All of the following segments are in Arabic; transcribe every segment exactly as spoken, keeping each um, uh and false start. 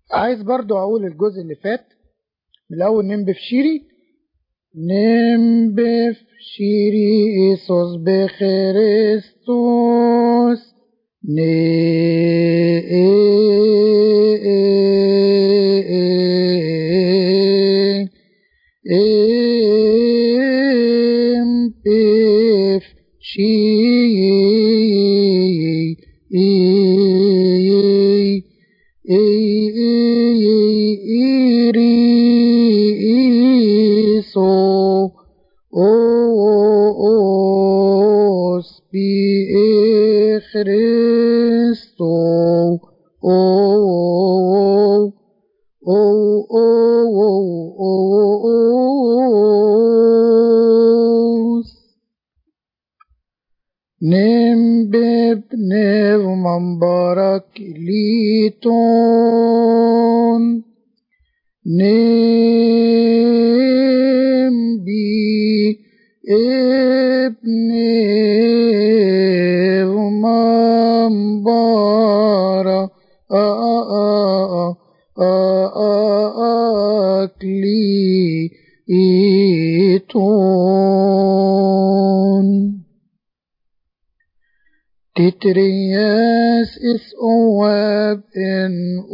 عايز برضو اقول الجزء اللي فات من الاول. نمبف شيري نمبف شيري ايسوس بخريستوس نمبف نمبب نغمم بارك ليتون نمبي ابن غمم بارك ليتون تترياس اس اواب ان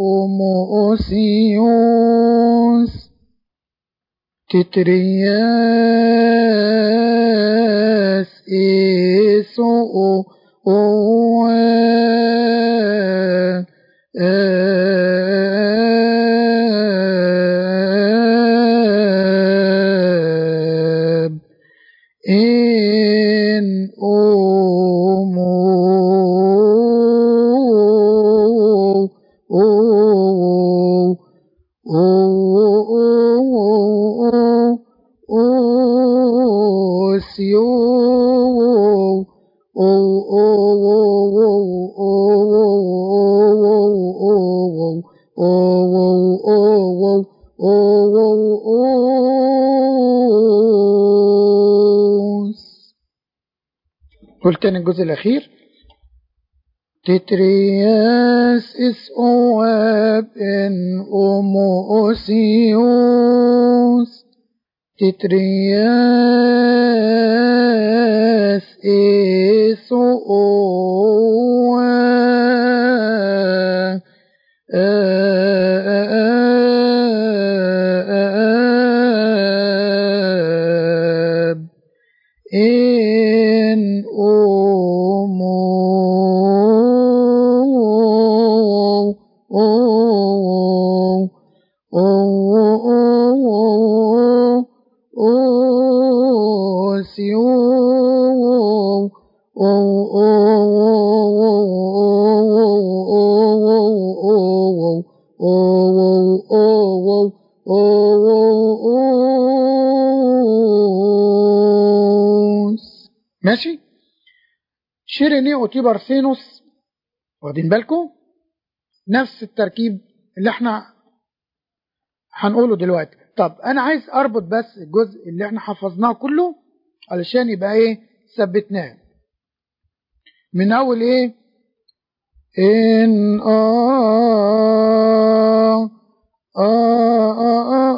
اوموسيوس تترياس اس اواب ان قلت تاني الجزء الأخير. تترياس اس اواب ان اوموسيوس تترياس اس اواب ان ماشي. شيريني وتيبرسينوس واخدين بالكم نفس التركيب اللي احنا هنقوله دلوقتي. طب انا عايز اربط بس الجزء اللي احنا حفظناه كله علشان يبقى ايه ثبتناه من اول ايه ان آه آه آه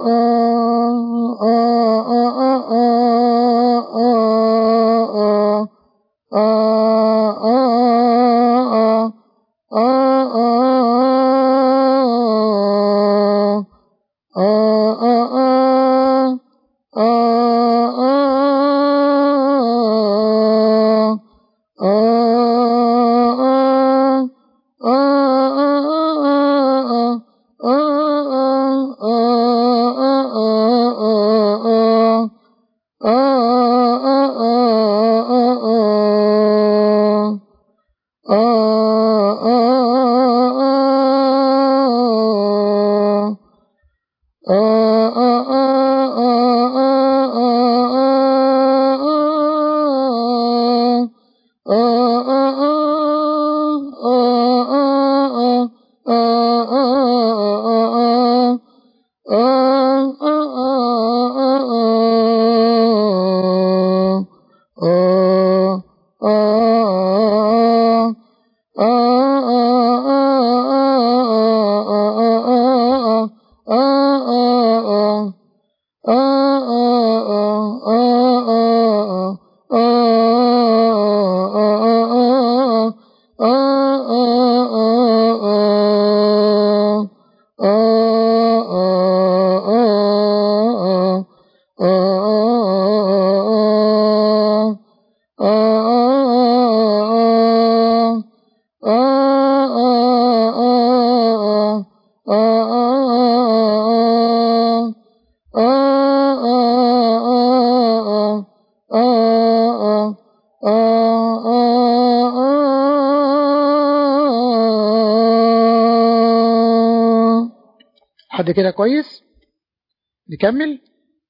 حد كده كويس؟ نكمل.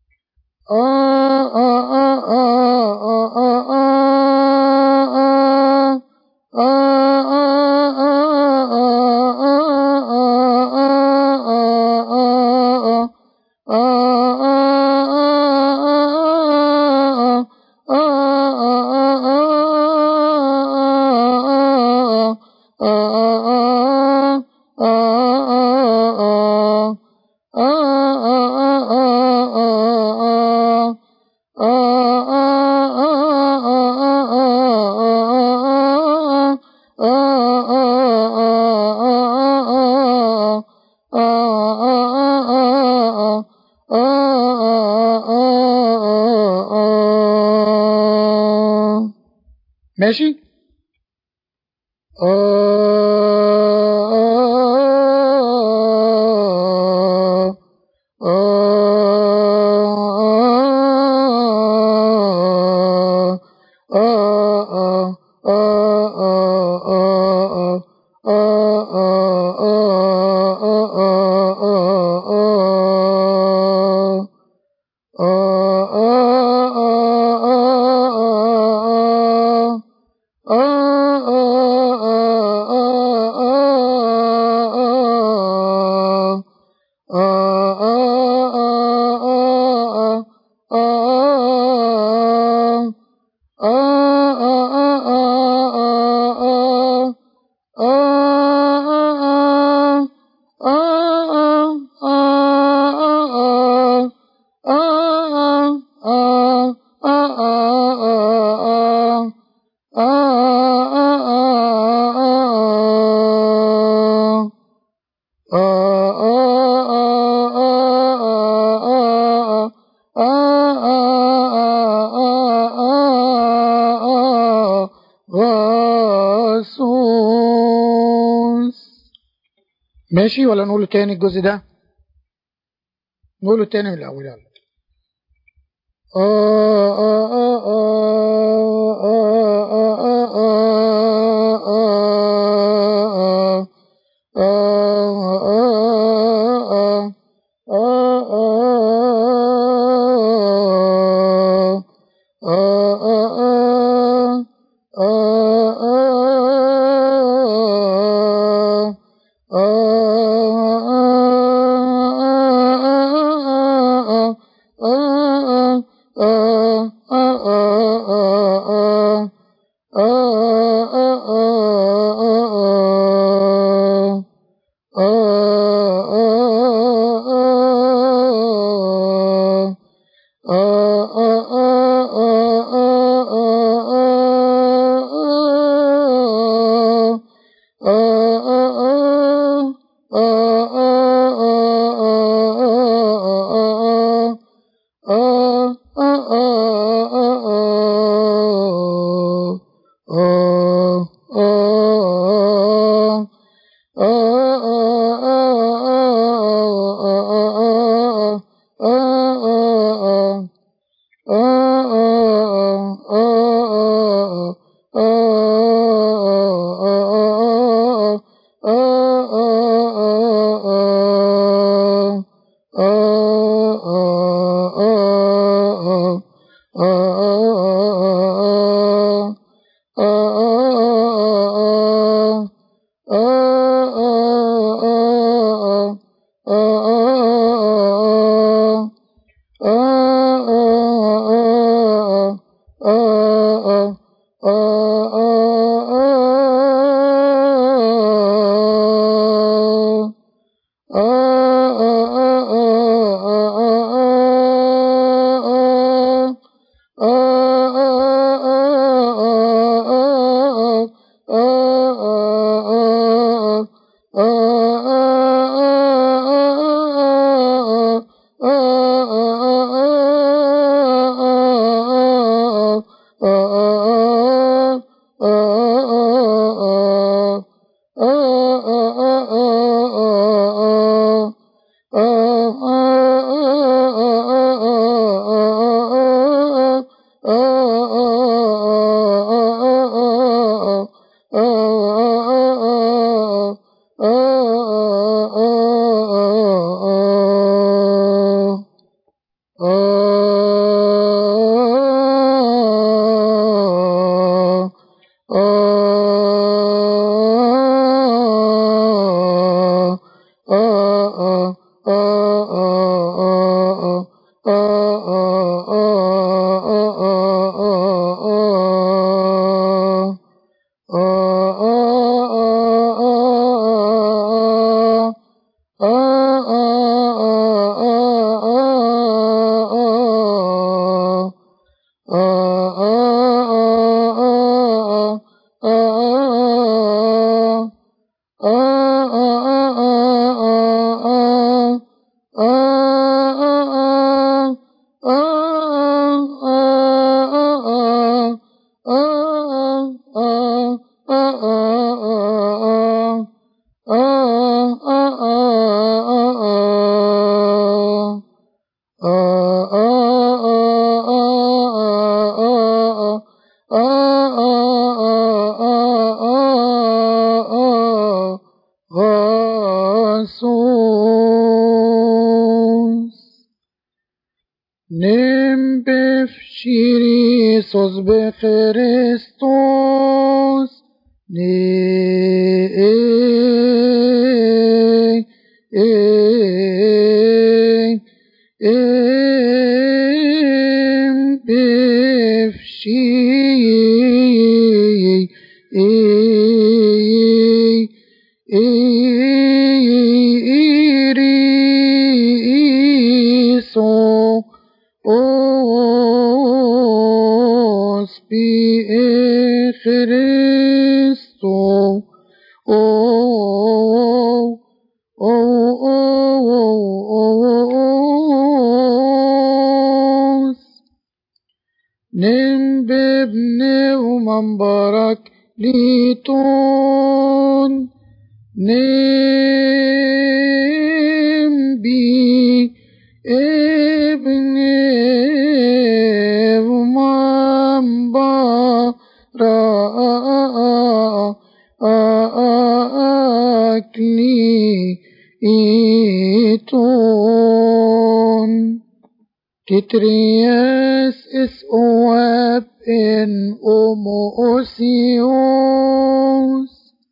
ماشي. ماشي ولا نقول تاني الجزء ده؟ نقوله تاني من الأول. يلا. آه آه آه آه Kristus befristos ne مبارك ليتون نم بي ابن مبارك ليتون كترياس اس اواب ان اوموسيوس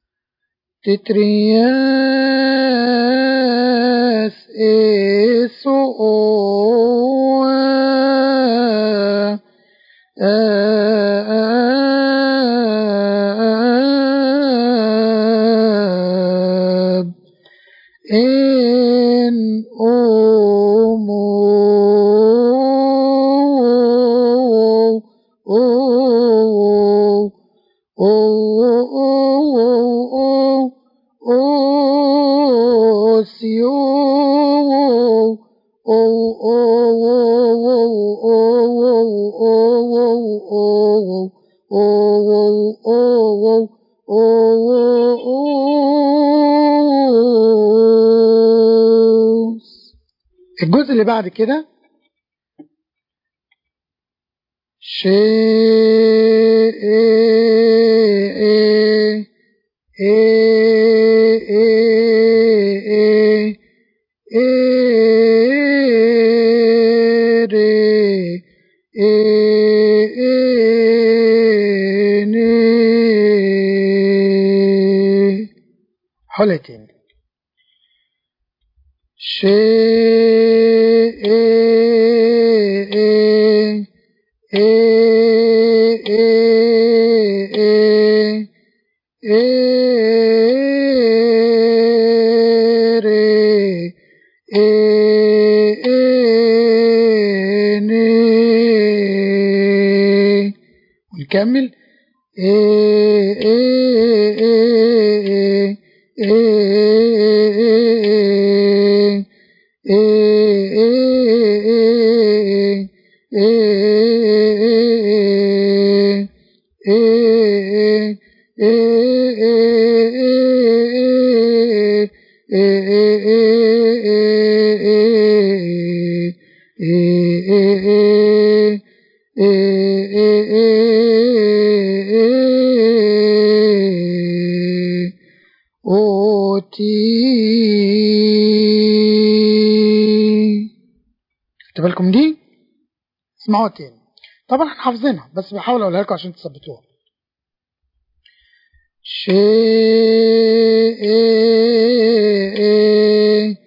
تترياس اس اواب ان اومو الجزء اللي بعد كده حلتين ونكمل خدتوا بالكم دي؟ اسمعوها تاني. طبعا احنا حافظينها بس بحاول اقولها لكم عشان تثبتوها. شيء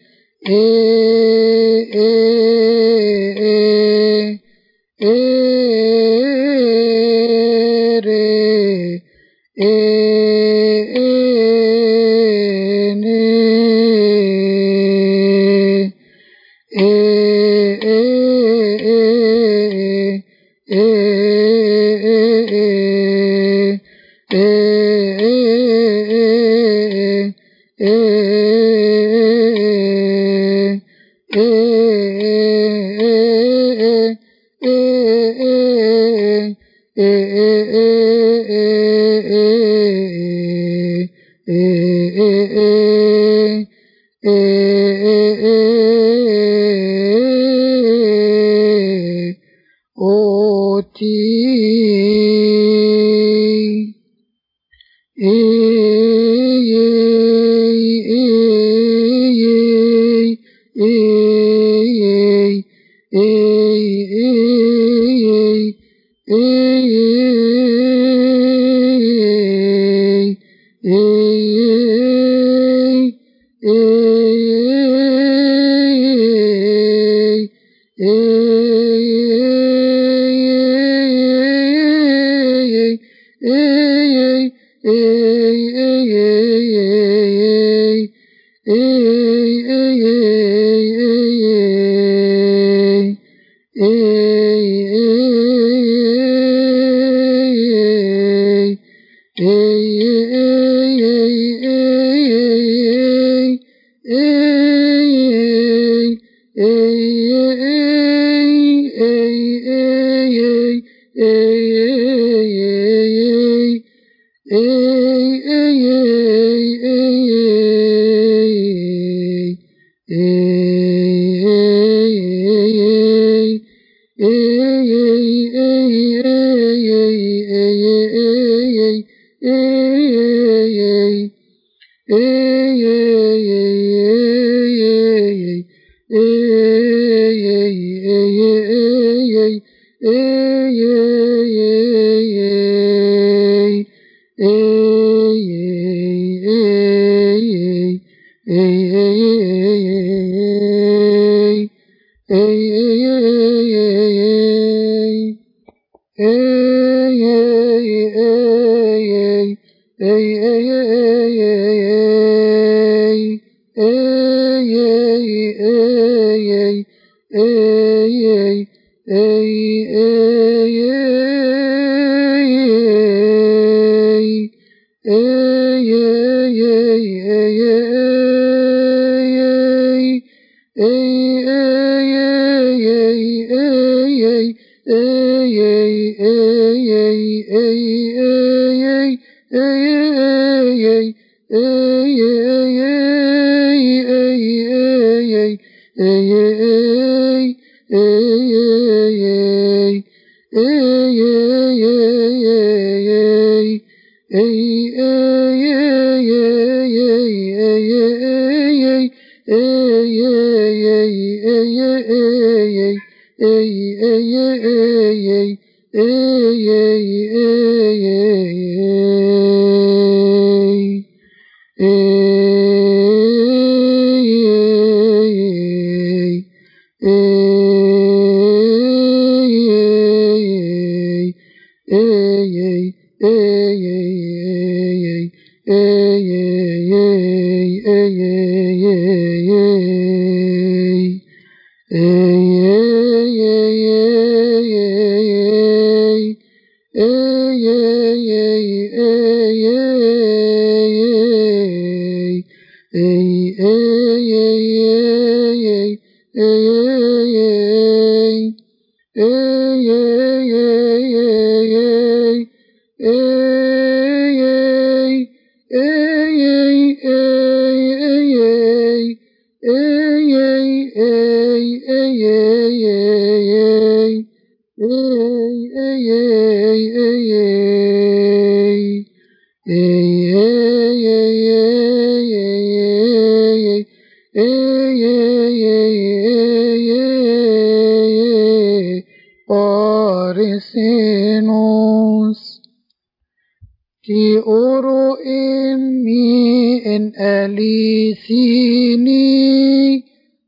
Ki uru imi in alisini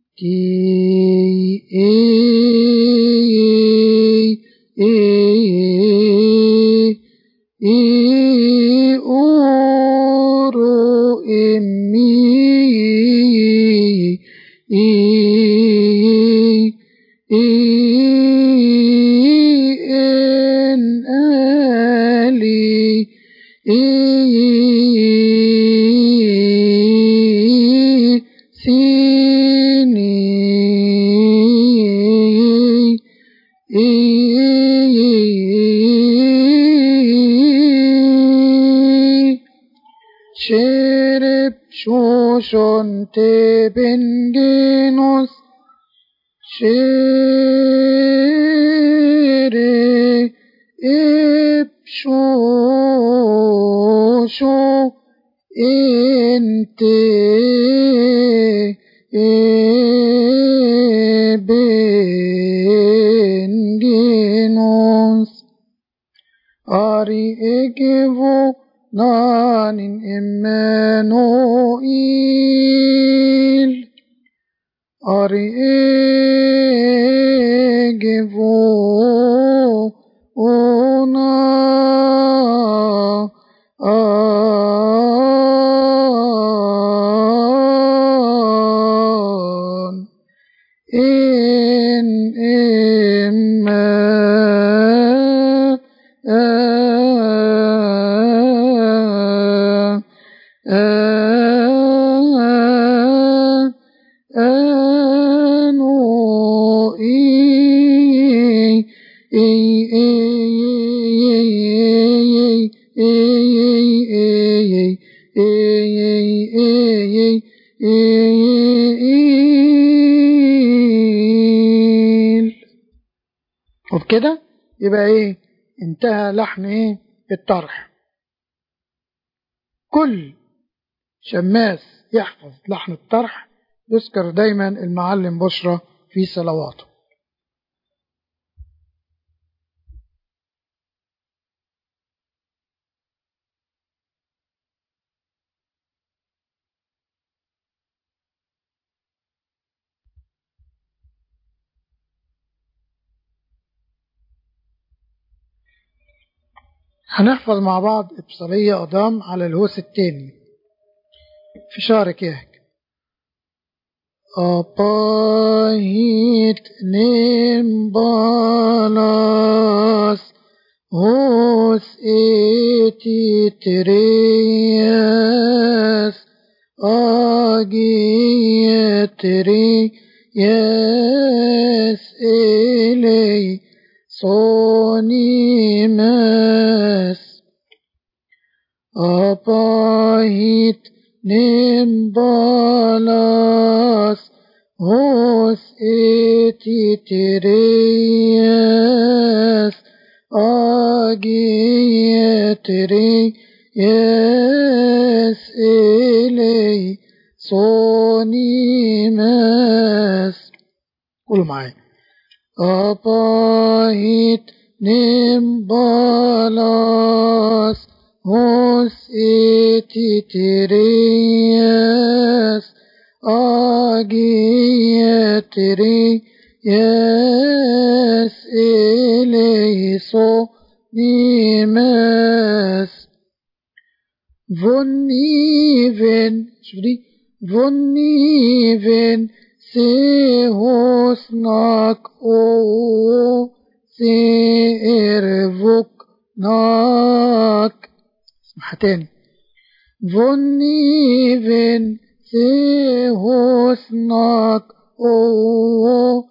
سيني شرب شوشون تبنجينوس شرب ابشوشو انت بنجينوس أري إجيبو نانين إمانوئيل أري إجيبو أنا آن إن إما وبكده يبقى ايه انتهى لحن ايه الطرح. كل شماس يحفظ لحن الطرح يذكر دايما المعلم بشرى في صلواته. هنحفظ مع بعض إبصارية قدام على الهوس التاني في شهر كيهك. أباهيت نمبالاس هوس إتي ترياس آجي ترياس إلي صوني ماس أباهيت نمبالاس هوس إتي ترياس آجي ترياس إلي صوني ماس. قولوا معايا. أباهيت نمبالاس هوس إتي ترياس آجي ترياس إلي صوني ماس. فونيفن شوف دي فونيفن سيهوس ناك او سيرفوك ناك. اسمعها تاني. فونيفن سيهوس ناك او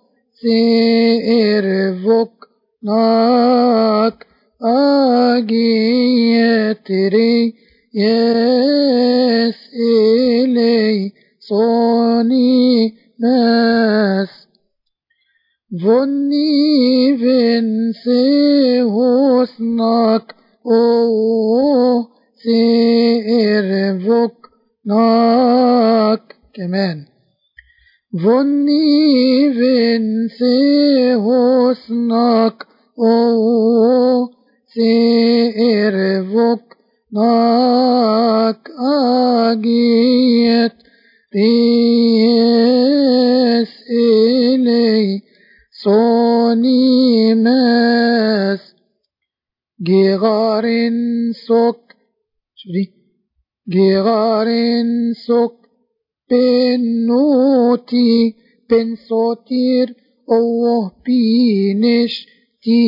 سيرفوك ناك آجي تري يس إلي صوني ماس. فونيفن سيهوس ناك او سيرفوك ناك كمان. فونيفن سيهوس ناك او سيرفوك ناك آجيت ريس إلي صوني ماس. جيغارن سوك شوف دي جيغارن سوك بنوتي بنصوتير أوه بينش تي.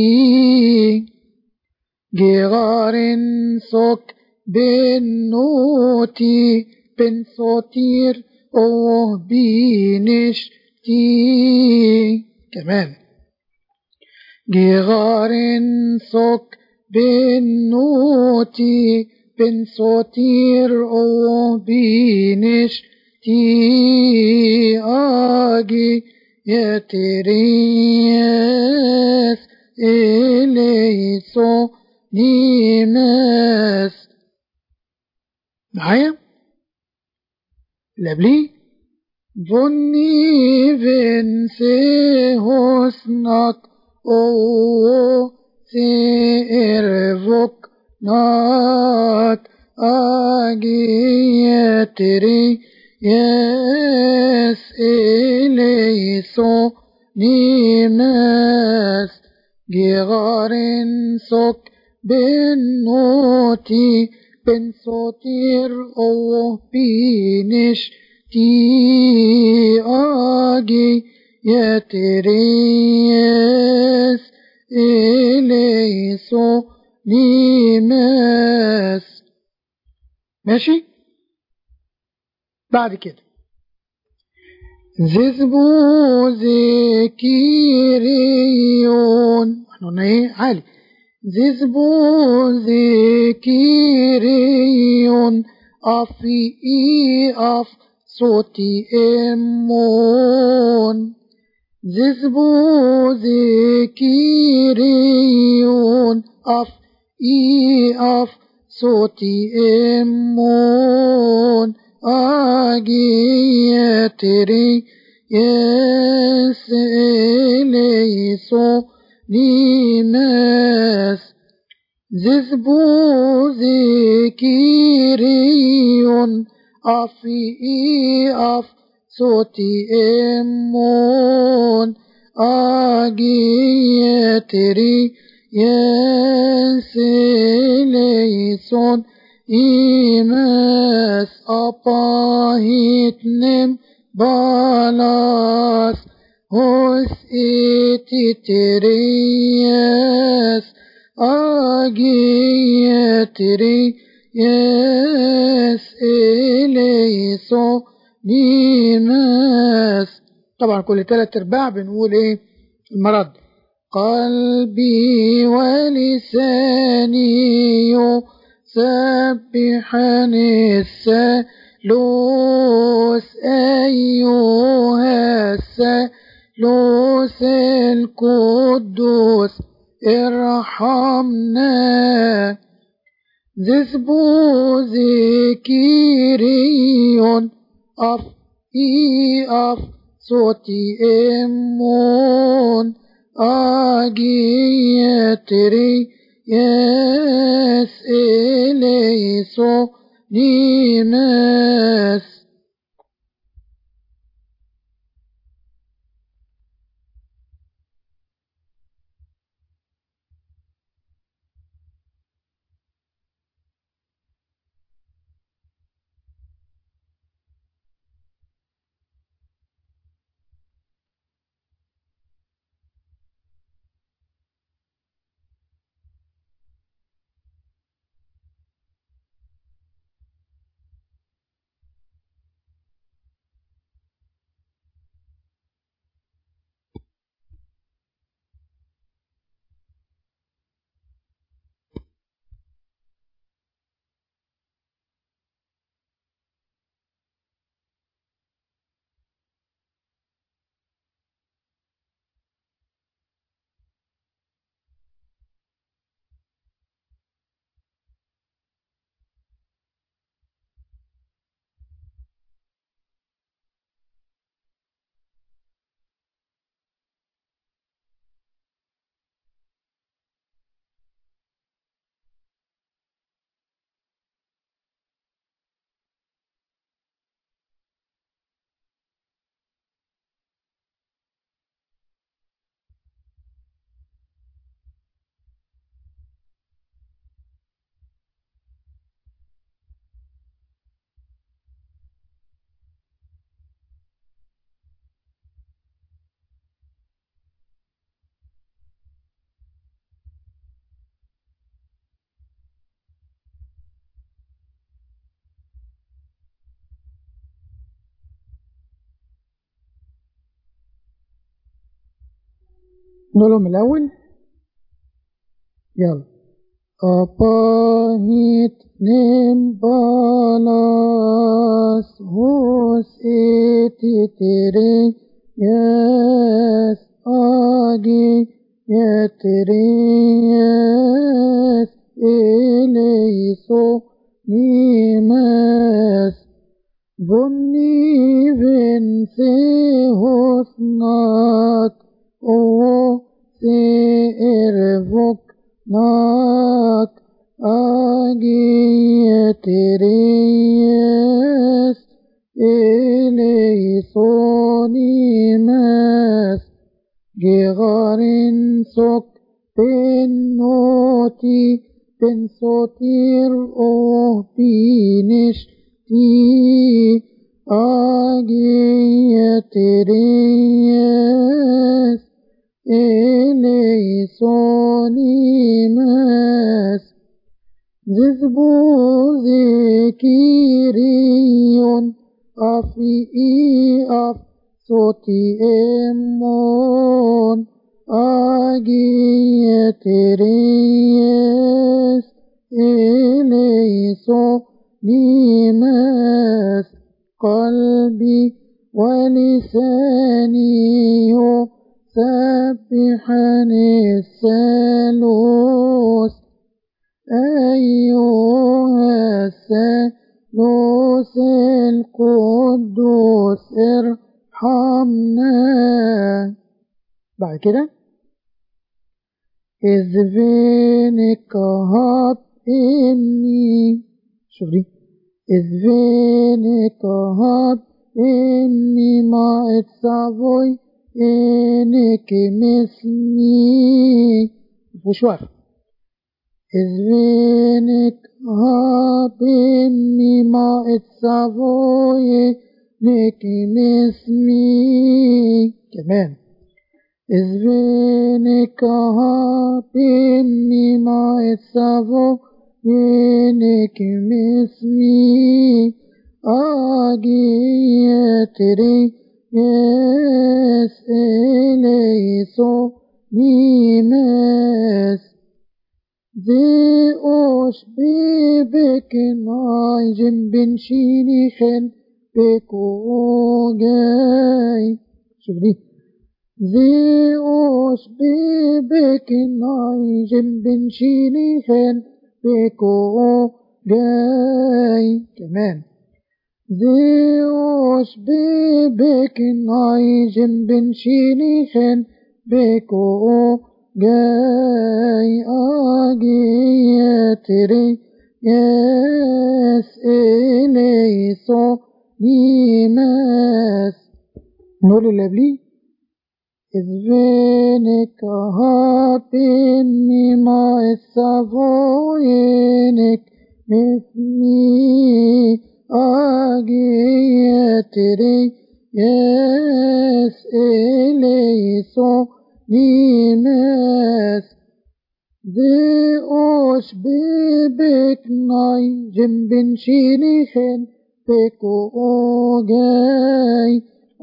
جيغارن سوك بنوتي بنصوتير أوه بينشتي كمان جغارن سوك بنوتي بن صوتير أوه بينشتي آجي يتريس إليسو نيمس معايا اللي قبليه ظني بنسي حسنك أوه سيرفك نات أجيتري يس إليسو نيمس جغارن سوك بنوتي بن صوتير أوه بينش تي آجي يتريس إليسو نيمس ماشي بعد كده زيزبو زكيريون احنا قلنا ايه عالي زيزبو زكيريون أفي إي أف صوتي إمون زيزبو زكيريون أف إي أف صوتي إمون أجيتري يس إليسو نيمس زيزبو زكيريون أفي إي أف صوتي إمون أجيتري يس إليسون إيمس أباهيتنم بالاس هوس إتتريس أجيتري يس إليسو نيمس. طبعا كل تلات ارباع بنقول ايه المرض قلبي ولساني سبحان الثالوث أيها الثالوث القدوس ارحمنا زيزبو زكيريون أف إي أف صوتي إمون أجيتري يس إليسو نيمس. نقولهم الأول. يلا. Apahit nimbalas hos etitere yes agi yeterias eleiso nimes vonni vence hosnak o se ervok nak agieterias eleisonimas gegarin sok penoti pensotir o pinishti agieterias eleisonimas zizbuzi kirion afi af soti emon agieterias eleisonimas qalbi ولساني سبحان الثالوث أيها الثالوث القدوس ارحمنا. بعد كده إذ فينك هاب إني شوف دي إذ فينك هاب إني ما اتصابوي إنك مثلي مش واقف. إذ فينك هاب إني ما اتصابوي إنك مثلي كمان. إذ فينك هاب إني ما اتصابوي إنك مثلي agietere yes eleiso nimes zeosh bebek naijim bin shinichen bekogay. شوف دي zeosh bebek naijim bin shinichen bekogay كمان. زيوش بيبك نايجم بن شينيخن بيكو جاي آجيتري يس إليسو نيمس. نقول اللي قبليه إذ فينك هابيني ما السافوينك مثني agietere yes eleiso nimes zeosh bebek nai jimbin shinichen beko ogay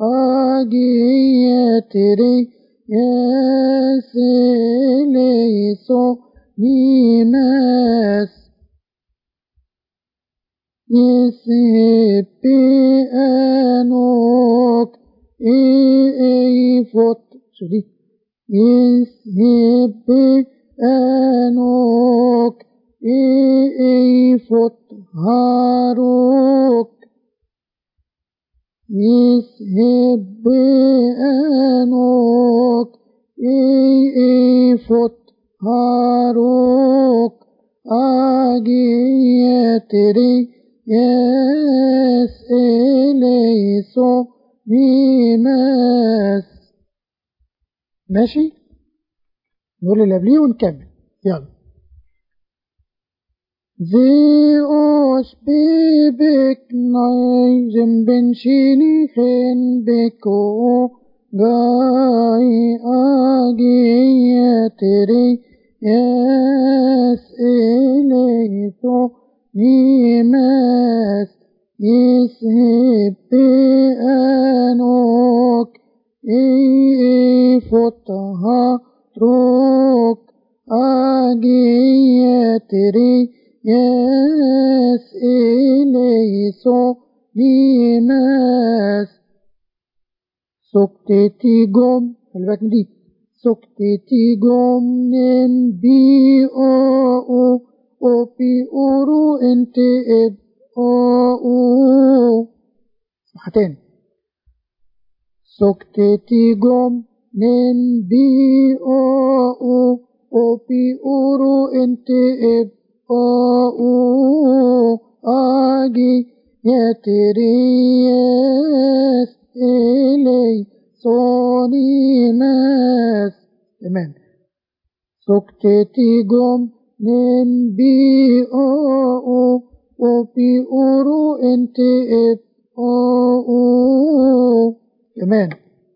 agietere yes eleiso nimes يسيبي أنوك إيفوت شو دي يسيبي أنوك إيفوت هاروك يسيبي أنوك إيفوت هاروك أجيتري yes eleiso nimes. ماشي. نقول اللي قبليه ونكمل. يلا. زيوش بيبك نايجم بن شينيخن بكو غاي آجيتري yes eleiso nimes يسهب أنوك إيفوتها تروك أجيتري يس إليسو نيماس سكتتي جم خلي بالك من دي سكتتي جم نن بي او او بي اورو انت اب او اسمعها تاني سكتتي جم نن بي او او بي اورو انت اب او اجي يتريس إلي صونيماس تمام سكتتي جم نن بي او او بي اورو انت اب او كمان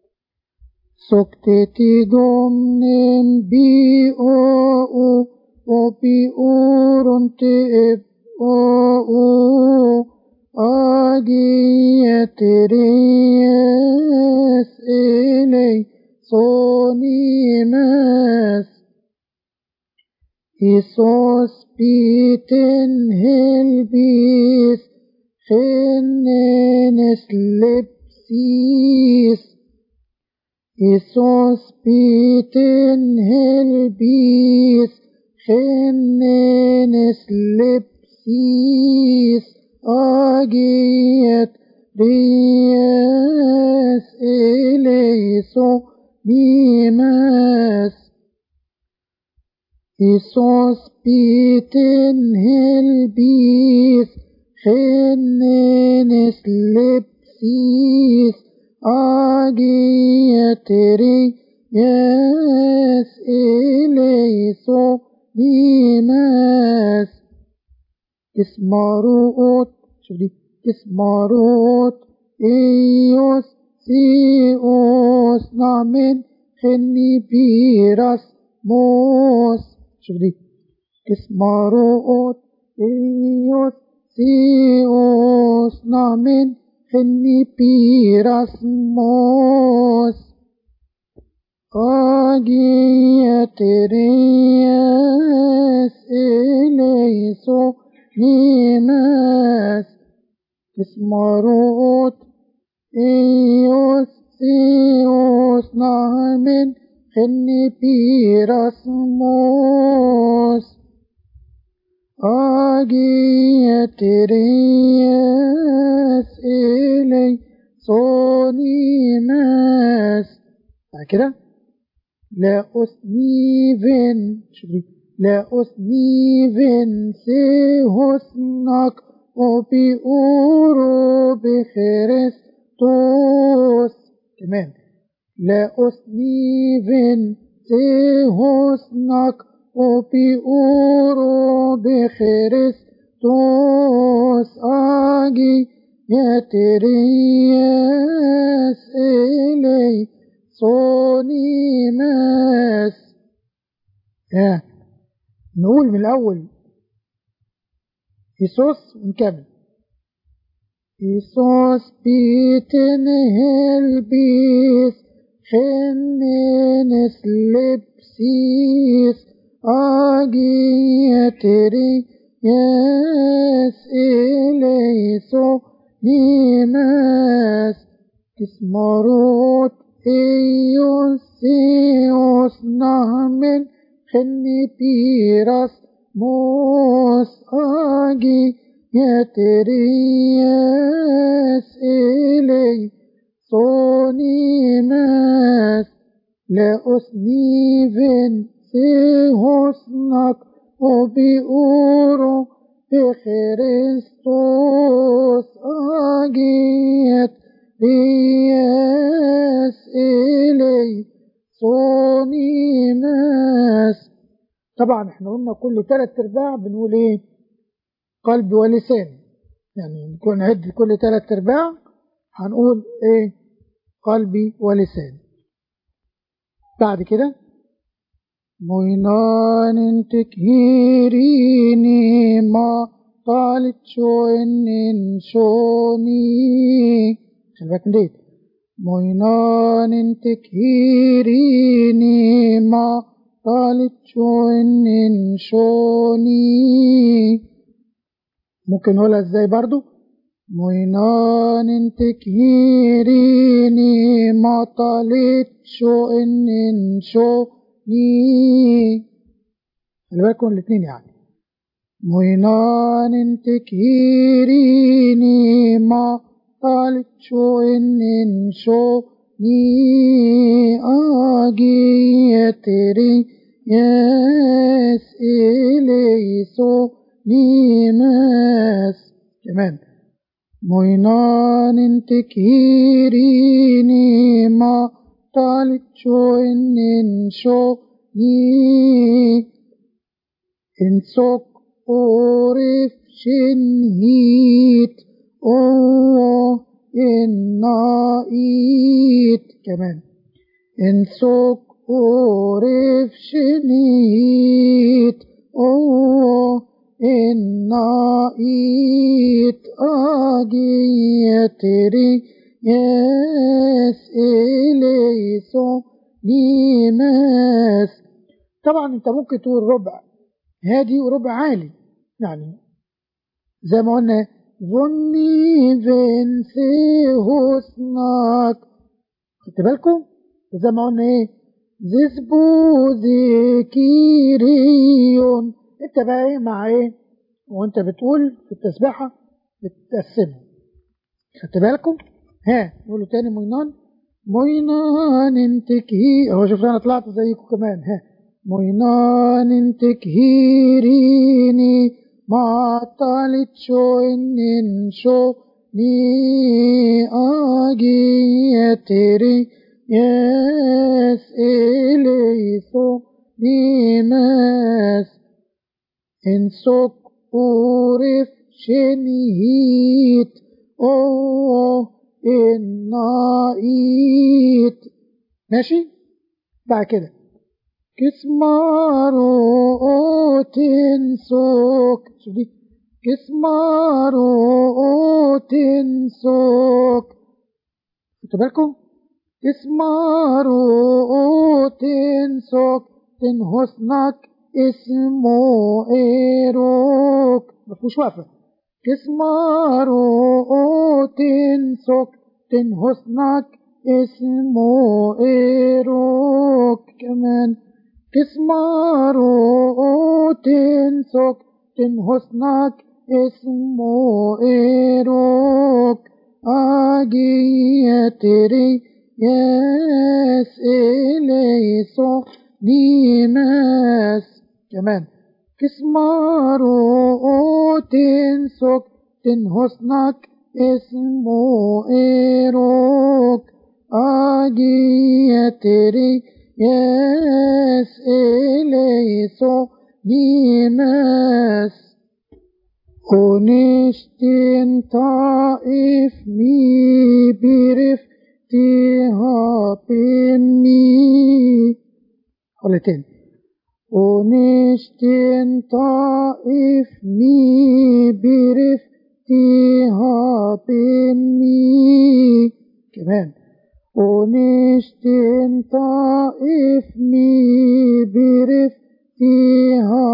سكتتي جم نن بي او او بي اورو انت اب او أجيتريس إلي صونيماس إيسوس بيتن هلبيس خننس لبسيس إيسوس بيتن هلبيس خننس لبسيس أجيت رياس إليسو نيماس إيسوس بيتن هلبيس خننس لبسيس أجيت رياس إليسو نيماس كسماروت شوف دي كسماروت إيوس سيوس نعمن خني بيراس موس شوف دي كسماروت إيوس سيوس نعمن خني بيراس موس أجيت رياس إليسو نيماس كسماروت إيوس سيوس نعمن خني بيراس موس أجيت رياس إلي صونيماس بعد كده لا أسنيفن شوفي لا أسنيفن سيهسنك وبيقولوا بخريستوس كمان لا أسنيفن سيهسنك وبيقولوا بخريستوس أجي يترياس إلي صونيماس ها نقول من الأول إيسوس ونكمل إيسوس بيتن هلبيس خننس لبسيس أجيتري ياس إليسو نيماس كسماروت إيوس سيوس نعمن خني بيراس موس أجي يترياس إلي صونيماس لا أسنيفن سيهسنك وبيقولوا بخريستوس أجيت رياس إلي صونيماس طبعا احنا قلنا كل ثلاث ارباع بنقول ايه قلب ولسان يعني نكون نعد كل ثلاث ارباع هنقول ايه قلبي ولسان بعد كده موينان تكهيريني ما طالت شوين شوني خلي بالك ديت موينان تكهيريني ما طالت شون شوني. ممكن نقولها ازاي برضو؟ مينان تكهيريني ما طالت شون شوني. خلي بالكم الاتنين يعني. مينان تكهيريني ما طالت شون شوني. آجي تري يس إليسو نيمس. كمان مينان تكهيريني ما طالت شون شوني. انسوك أورف شنهيت أوه النائيت. كمان انسوك أورف شنهيت أوه النائيت. آجي تري يس إليسو نيمس. طبعا انت ممكن تقول ربع هادي وربع عالي، يعني زي ما قلنا ظني فينسي حسنك. خدت بالكم؟ وزي ما قلنا ايه زسبو ذكيريون. انت بقى ايه مع ايه وانت بتقول في التسبيحة بتقسمها. خدت بالكم؟ ها نقوله تاني. مينان مينان انتكهي. اهو شوف انا طلعت زيكم كمان. ها مينان تكهيريني ما طالت شون شوني. آجي تري يس إليسو نيمس. انسوك أورف شنهيت أوه النائيت. ماشي بعد كده كسمارو تنسوك. شوف دي كسمارو تنسوك. خدوا بالكم كسمارو تنسوك تنهسنك اسمه إيروك. مفهوش وقفة. كسمارو تنسوك تنهسنك اسمه إيروك. كمان كسمارو تنسوك تنهسنك اسمه إيروك. آجي تري يس إليسو نيمس. كمان كسمارو تنسوك تنهسنك اسمه إيروك. آجي تري يس إليسو نيمس. ونشتن طائف مي برفتها بني. قولتين ونشتن طائف مي برفتها بني. كمان ونشتن طائف مي برفتها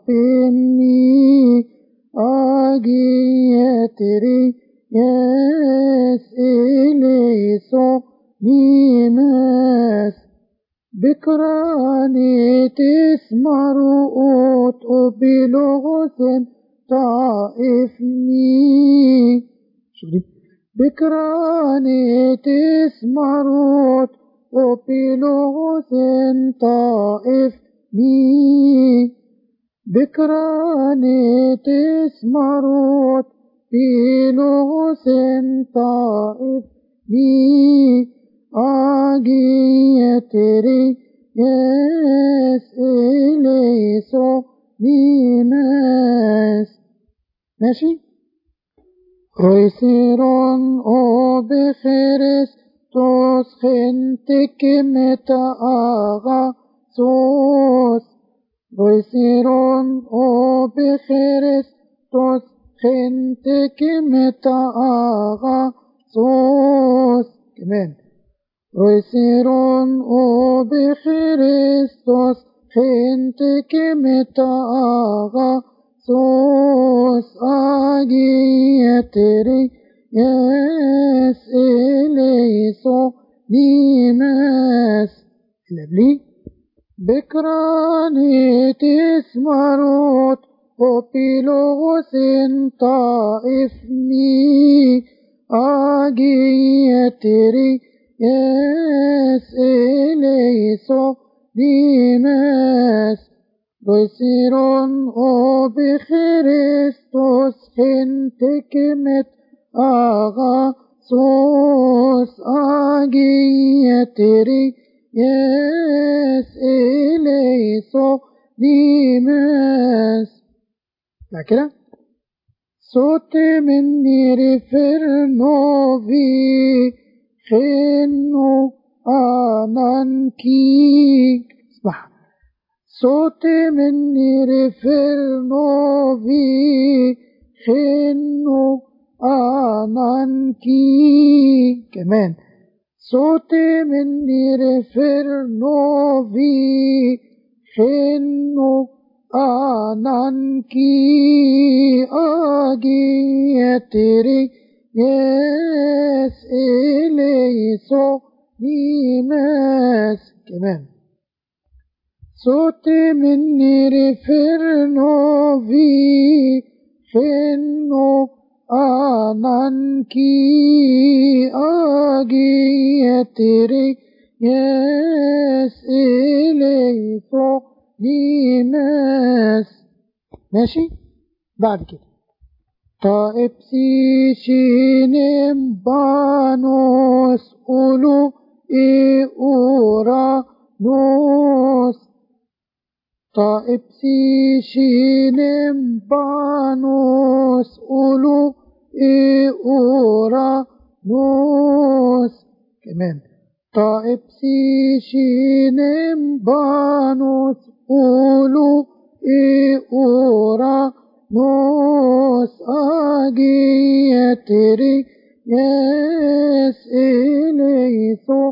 بني. آجي تري يس إليسو نيمس. بكراني تسمرؤوت وبلغث طائفني. شوف دي بكراني تسمرؤوت وبلغث طائفني. بكراني تسمرؤوت بلغث طائفني. آجي تري يس إليسو نيمس. ماشي. رويسيرون أو بخيرس تسخنتك متى آغا سوس. رويسيرون أو بخيرس تسخنتك متى آغا سوس. كمان رويسيرون أو بخريستوس خنتك متاغا سوس آجيتري يس إليسو نيمس لبلي بكراني تسمروت وبيلوس طائفني آجيتري يس إليسو نيمس بسيرون او بخريستوس خنتك مت آغا سوس آجيتري يس إليسو نيمس لا كده صوت مني رفرنوفي خنو آنانكي اسمع صوت مني رفرنوفي خنو آنانكي كمان صوت مني رفرنوفي خنو آنانكي آجيتري يس إليسو نيمس كمان صوت مني رفرنوفي خنو آنانكي آجيتري يس إليسو نيمس ماشي بعد كده طائب سيشينم بانوس أولو إي أورا نوس طائب سيشينم بانوس أولو إي أورا نوس كمان طائب سيشينم بانوس أولو إي أورا نوس آجيتري يس إليسو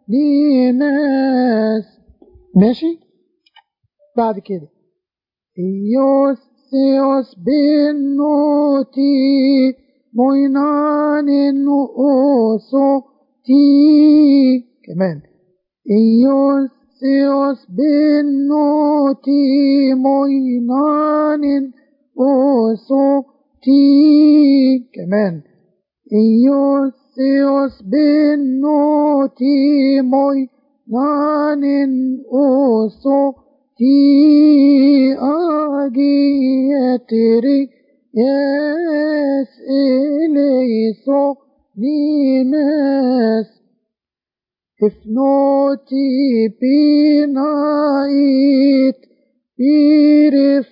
نيمس ماشي بعد كده إيوس سيوس بنوتي موينان نؤوسو تي كمان إيوس سيوس بنوتي موينان أوسو تي كمان إيوس سيوس بنوتي موينان أوسو تي آجيتري يس إليسو نيمس إفنوتي بنايت بيرف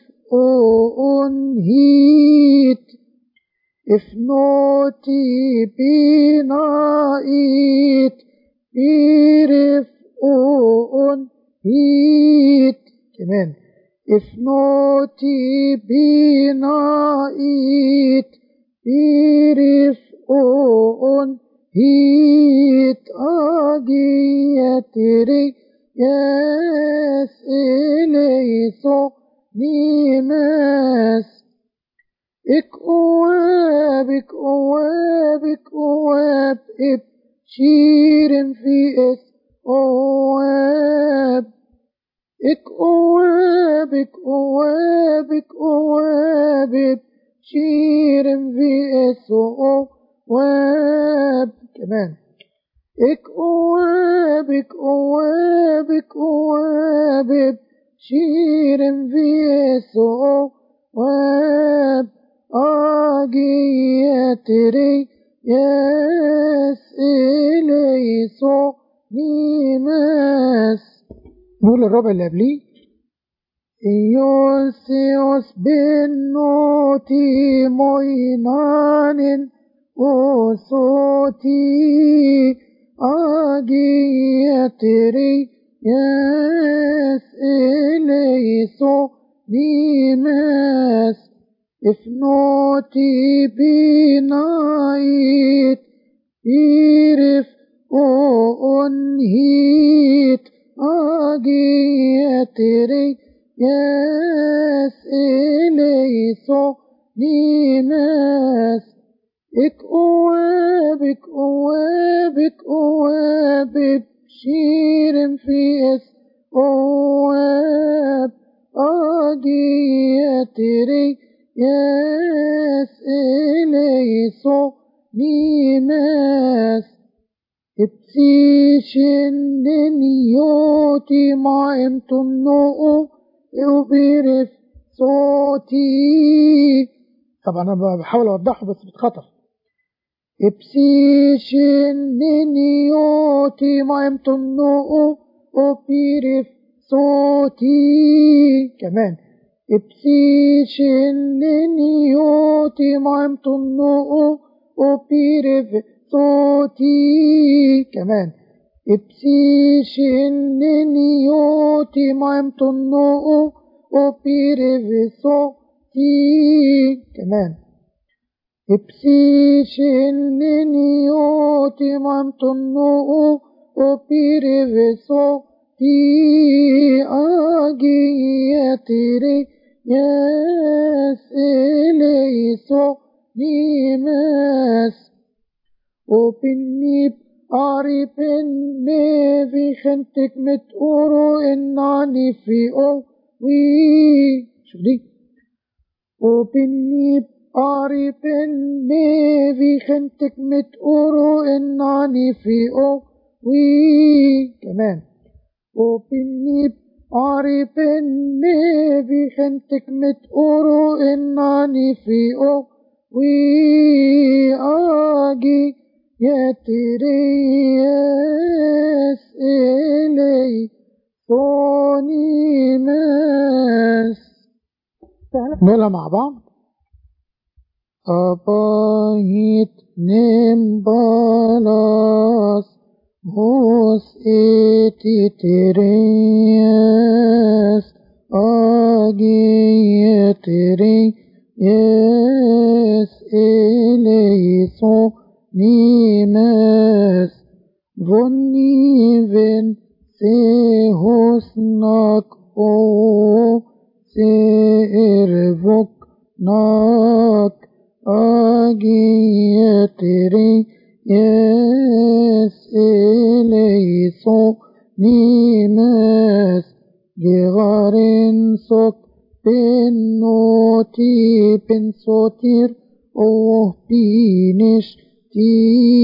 أنهيت إفنوتي بنايت بيرف أنهيت كمان إفنوتي بنايت بيرف أنهيت آجيتري يس إليسو نيمس إك أواب إك أواب إك أواب إب شيرن في إس أواب إك أواب إك أواب إك أواب إب شيرن في إس أواب كمان إك أواب إك أواب إك أواب إب شيرن في إس أواب آجيتري يس إليسو نيمس نقول الربع اللي قبليه إيوسيوس بنوتي موينان وصوتي آجيتري يس إليسو نيمس إفنوتي بنايت إيرف أنهيت آجيتري yes eleison nimes ik oab ik oab ik oab bshirem fies oab agiatri yes eleison nimes ابتشننيوتي ما امتنو يبرف صوتي. طبعا انا بحاول اوضحه بس بتخطر. ابتشننيوتي ما امتنو يبرف صوتي. كمان ابتشننيوتي ما امتنو يبرف صوتي. كمان ابتشننيوتي ما امتنو يبرف صوتي. كمان ابتشننيوتي ما امتنو يبرف صوتي. اجياتري يس eleison nimes وبنيب عارفين في خنتك متقورو إناني في قوي. شوف دي. وبنيب عارفين في خنتك متقورو إناني في قوي. كمان وبنيب عارفين في خنتك متقورو إناني في قوي. آجي يتريس إلي صونيمس. نقولها مع بعض. أبايت نمبالاس موس إتي تريس آجي يتريس إلي صونيمس nimes vonniven se hosnak o se ervoknak agietri yes eleison nimes gerarin sok penoti pensotir oh pinish ti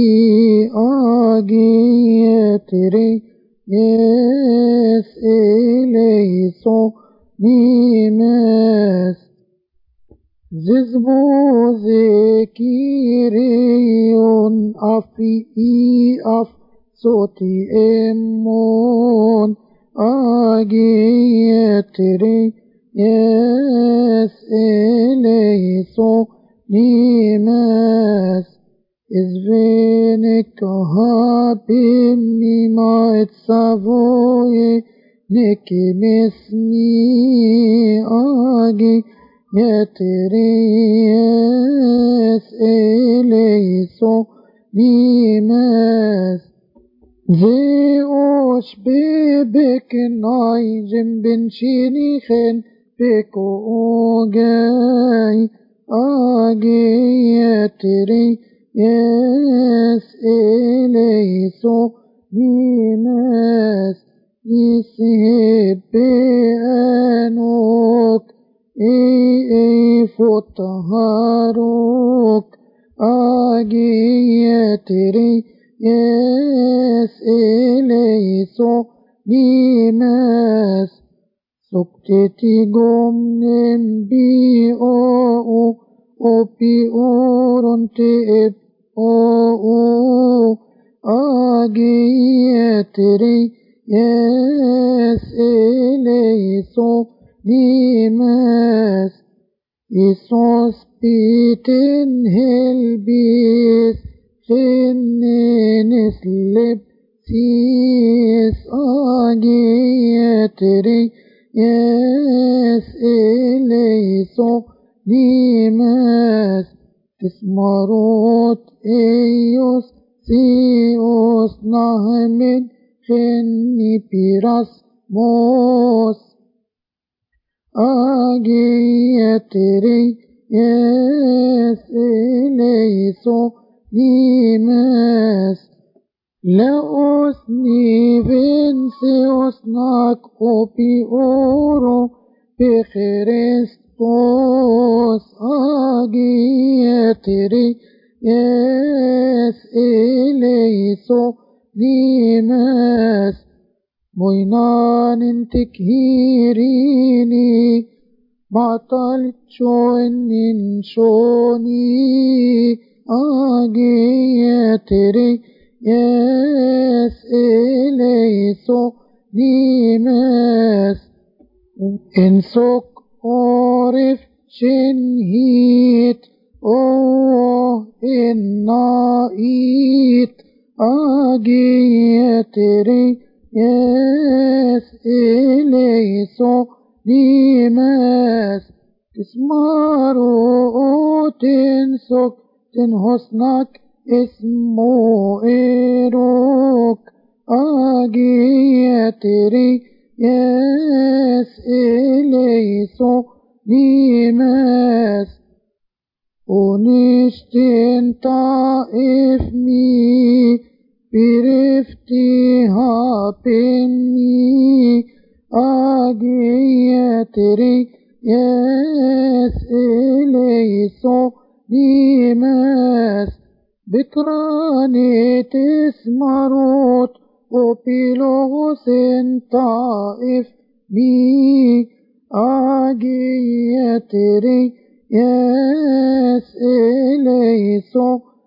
agietri yes eleison nimes zizbuze kirion afi af soti emon agietri yes eleison nimes izvenik habim nimaet savoye nekimesni agi yeteres eleison nimes zeosh bebek naijim ben shinichen beko ogay agi yeteri yes eleison nimes yisebe anok ei fotaharok agi yeteri yes eleison nimes sukteti gomnem bi o o pi oron te ep o o agi yeteri yes eleison nimes isos piten helbis Finnes lip sis agi yeteri yes eleison nimes tismarot eios sios nahmen chenni piras mos Agiatri yes eleiso nimes Laosni venseos nak opi oro pe Christos agiatri yes eleiso nimes Moinan تكهيريني بعطلت شوين شوني أجيتري يس إليسو نيمس إنسوك عرف شنهيت أوه إنائيت أجيتري Yes, eleiso nimes kismaro tensok ten hosnak ismo erok agiateri yes, eleiso nimes onishtin taif mi Piriftiha penni agiatri yes eleiso nimes bikrani tismarot opilos taif ni agiatri yes eleiso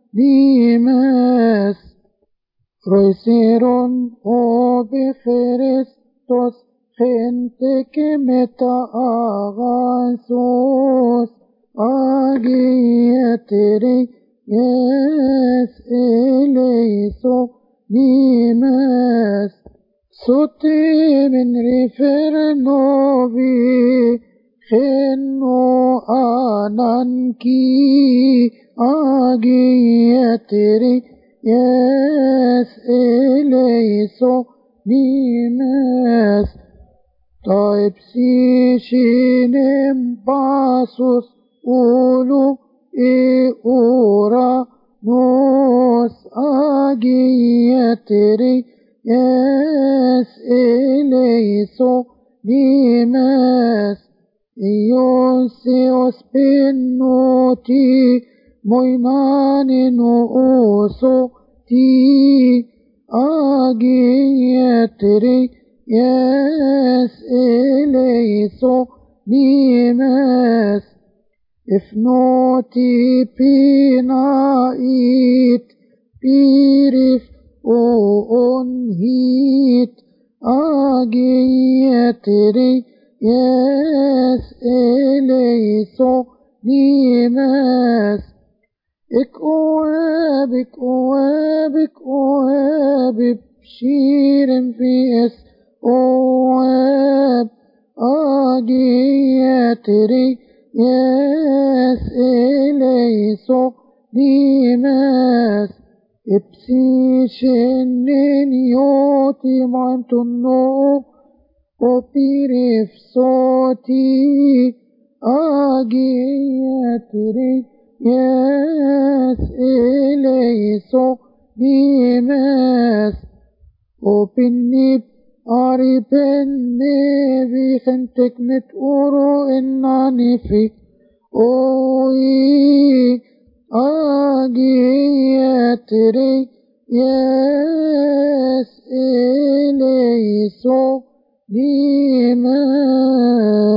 nimes Roiseron o beferestos gente que meta agansos agiateri yes eleiso nimes sote min rifernovi genno ananki agiateri Yes, eleiso nimes Taib si shinem pasus ulu e ora nos agiateri Yes, eleiso nimes Ios eos penoti Moinanin oso ti agiatri yes eleiso nimes if noti pinait pirif o onhit agiatri yes eleiso nimes Ik oab, ik oab, ik oab, bshirim fi es oab, agiatri, yes, eleiso, nimes, ipsi shenin yoti mantunno, opirif soti, agiatri, Yes, eleiso nimes opinip ari penne vi gentek met oro ennanifi oi agiatri yes eleiso nimes